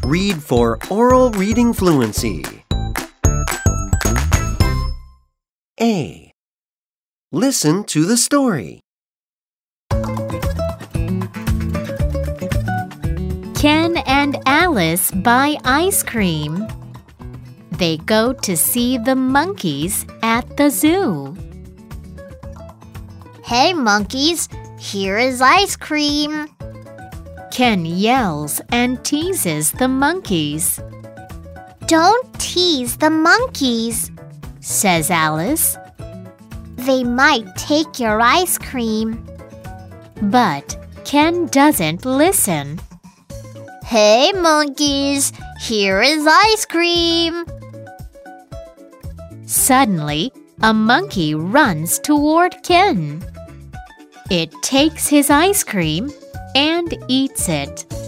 Read for oral reading fluency. A. Listen to the story. Ken and Alice buy ice cream. They go to see the monkeys at the zoo. Hey, monkeys, here is ice cream. Ken yells and teases the monkeys. Don't tease the monkeys, says Alice. They might take your ice cream. But Ken doesn't listen. Hey, monkeys, here is ice cream. Suddenly, a monkey runs toward Ken. It takes his ice cream and eats it.